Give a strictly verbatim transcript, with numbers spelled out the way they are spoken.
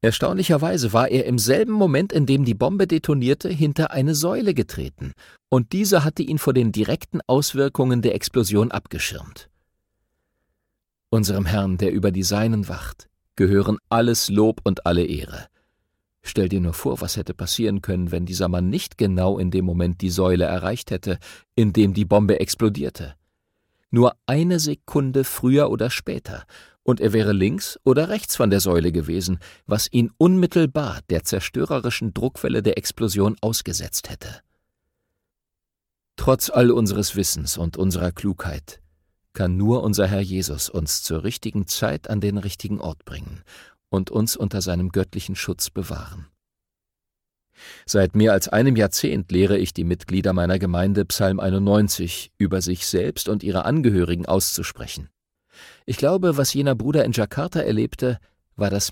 Erstaunlicherweise war er im selben Moment, in dem die Bombe detonierte, hinter eine Säule getreten, und diese hatte ihn vor den direkten Auswirkungen der Explosion abgeschirmt. Unserem Herrn, der über die Seinen wacht, gehören alles Lob und alle Ehre. Stell dir nur vor, was hätte passieren können, wenn dieser Mann nicht genau in dem Moment die Säule erreicht hätte, in dem die Bombe explodierte. Nur eine Sekunde früher oder später, und er wäre links oder rechts von der Säule gewesen, was ihn unmittelbar der zerstörerischen Druckwelle der Explosion ausgesetzt hätte. Trotz all unseres Wissens und unserer Klugheit kann nur unser Herr Jesus uns zur richtigen Zeit an den richtigen Ort bringen und uns unter seinem göttlichen Schutz bewahren. Seit mehr als einem Jahrzehnt lehre ich die Mitglieder meiner Gemeinde, Psalm einundneunzig über sich selbst und ihre Angehörigen auszusprechen. Ich glaube, was jener Bruder in Jakarta erlebte, war das